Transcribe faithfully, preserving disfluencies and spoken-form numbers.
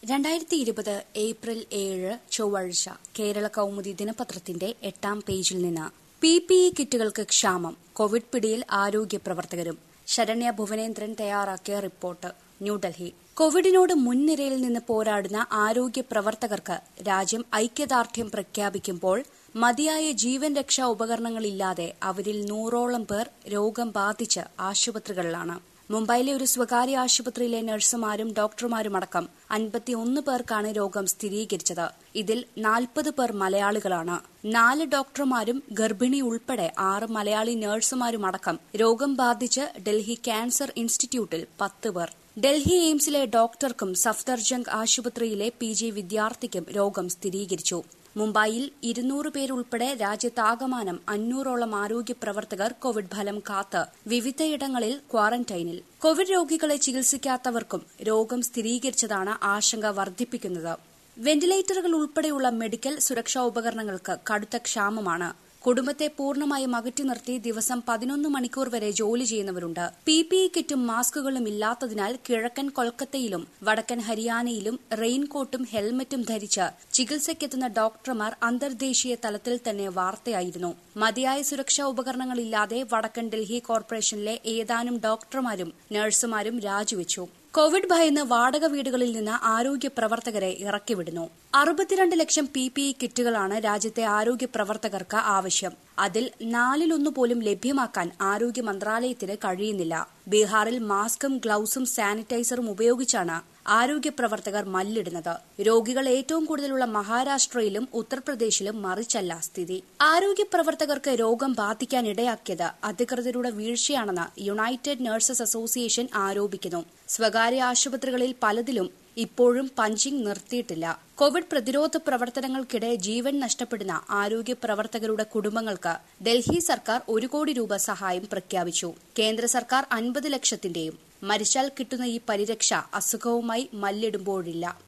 രണ്ടായിരത്തി ഇരുപത് ഏപ്രിൽ ഏഴ് ചൊവ്വാഴ്ച കേരള കൗമുദി ദിനപത്രത്തിന്റെ എട്ടാം പേജിൽ നിന്ന് പി പി ഇ കിറ്റുകൾക്ക് ക്ഷാമം, കോവിഡ് പിടിയിൽ ആരോഗ്യ പ്രവർത്തകരും. ശരണ്യ ഭുവനേന്ദ്രൻ തയ്യാറാക്കിയ റിപ്പോർട്ട്, ന്യൂഡൽഹി. കോവിഡിനോട് മുൻനിരയിൽ നിന്ന് പോരാടുന്ന ആരോഗ്യ പ്രവർത്തകർക്ക് രാജ്യം ഐക്യദാർഢ്യം പ്രഖ്യാപിക്കുമ്പോൾ മതിയായ ജീവൻ രക്ഷാ ഉപകരണങ്ങളില്ലാതെ അവരിൽ നൂറോളം പേർ രോഗം ബാധിച്ച് ആശുപത്രികളിലാണ്. മുംബൈയിലെ ഒരു സ്വകാര്യ ആശുപത്രിയിലെ നഴ്സുമാരും ഡോക്ടർമാരുമടക്കം അൻപത്തിയൊന്ന് പേർക്കാണ് രോഗം സ്ഥിരീകരിച്ചത്. ഇതിൽ നാൽപ്പത് പേർ മലയാളികളാണ്. നാല് ഡോക്ടർമാരും ഗർഭിണി ഉൾപ്പെടെ ആറ് മലയാളി നഴ്സുമാരുമടക്കം രോഗം ബാധിച്ച് ഡൽഹി ക്യാൻസർ ഇൻസ്റ്റിറ്റ്യൂട്ടിൽ പത്ത് പേർ. ഡൽഹി എയിംസിലെ ഡോക്ടർക്കും സഫ്ദർജംഗ് ആശുപത്രിയിലെ പി ജി വിദ്യാർത്ഥിക്കും രോഗം സ്ഥിരീകരിച്ചു. മുംബൈയിൽ ഇരുന്നൂറ് പേരുൾപ്പെടെ രാജ്യത്താകമാനം അഞ്ഞൂറോളം ആരോഗ്യ പ്രവർത്തകർ കോവിഡ് ഫലം കാത്ത് വിവിധയിടങ്ങളിൽ ക്വാറന്റൈനിൽ. കോവിഡ് രോഗികളെ ചികിത്സിക്കാത്തവർക്കും രോഗം സ്ഥിരീകരിച്ചതാണ് ആശങ്ക വർദ്ധിപ്പിക്കുന്നത്. വെന്റിലേറ്ററുകൾ ഉൾപ്പെടെയുള്ള മെഡിക്കൽ സുരക്ഷാ ഉപകരണങ്ങൾക്ക് കടുത്ത ക്ഷാമമാണ്. കുടുംബത്തെ പൂർണ്ണമായും അകറ്റി നിർത്തി ദിവസം പതിനൊന്ന് മണിക്കൂർ വരെ ജോലി ചെയ്യുന്നവരുണ്ട്. പി പി ഇ കിറ്റും മാസ്കുകളും ഇല്ലാത്തതിനാൽ കിഴക്കൻ കൊൽക്കത്തയിലും വടക്കൻ ഹരിയാനയിലും റെയിൻകോട്ടും ഹെൽമറ്റും ധരിച്ച് ചികിത്സയ്ക്കെത്തുന്ന ഡോക്ടർമാർ അന്തർദേശീയ തലത്തിൽ തന്നെ വാർത്തയായിരുന്നു. മതിയായ സുരക്ഷാ ഉപകരണങ്ങളില്ലാതെ വടക്കൻ ഡൽഹി കോർപ്പറേഷനിലെ ഏതാനും ഡോക്ടർമാരും നഴ്സുമാരും രാജിവെച്ചു. കോവിഡ് ഭയന്ന് വാടക വീടുകളിൽ നിന്ന് ആരോഗ്യ പ്രവർത്തകരെ ഇറക്കിവിടുന്നു. അറുപത്തിരണ്ട് ലക്ഷം പി പി ഇ കിറ്റുകളാണ് രാജ്യത്തെ ആരോഗ്യ പ്രവർത്തകർക്ക് ആവശ്യം. അതിൽ നാലിലൊന്നു പോലും ലഭ്യമാക്കാൻ ആരോഗ്യ മന്ത്രാലയത്തിന് കഴിയുന്നില്ല. ബീഹാറിൽ മാസ്കും ഗ്ലൌസും സാനിറ്റൈസറും ഉപയോഗിച്ചാണ് ആരോഗ്യ പ്രവർത്തകർ മല്ലിടുന്നത്. രോഗികൾ ഏറ്റവും കൂടുതലുള്ള മഹാരാഷ്ട്രയിലും ഉത്തർപ്രദേശിലും മറിച്ചല്ല സ്ഥിതി. ആരോഗ്യ പ്രവർത്തകർക്ക് രോഗം ബാധിക്കാനിടയാക്കിയത് അധികൃതരുടെ വീഴ്ചയാണെന്ന് യുണൈറ്റഡ് നഴ്സസ് അസോസിയേഷൻ ആരോപിക്കുന്നു. സ്വകാര്യ ആശുപത്രികളിൽ പലതിലും ഇപ്പോഴും പഞ്ചിംഗ് നിർത്തിയിട്ടില്ല. കോവിഡ് പ്രതിരോധ പ്രവർത്തനങ്ങൾക്കിടെ ജീവൻ നഷ്ടപ്പെടുന്ന ആരോഗ്യ പ്രവർത്തകരുടെ കുടുംബങ്ങൾക്ക് ഡൽഹി സർക്കാർ ഒരു കോടി രൂപ സഹായം പ്രഖ്യാപിച്ചു. കേന്ദ്ര സർക്കാർ അൻപത് ലക്ഷത്തിന്റെയും. മരിച്ചാൽ കിട്ടുന്ന ഈ പരിരക്ഷ അസുഖവുമായി മല്ലിടുമ്പോഴില്ല.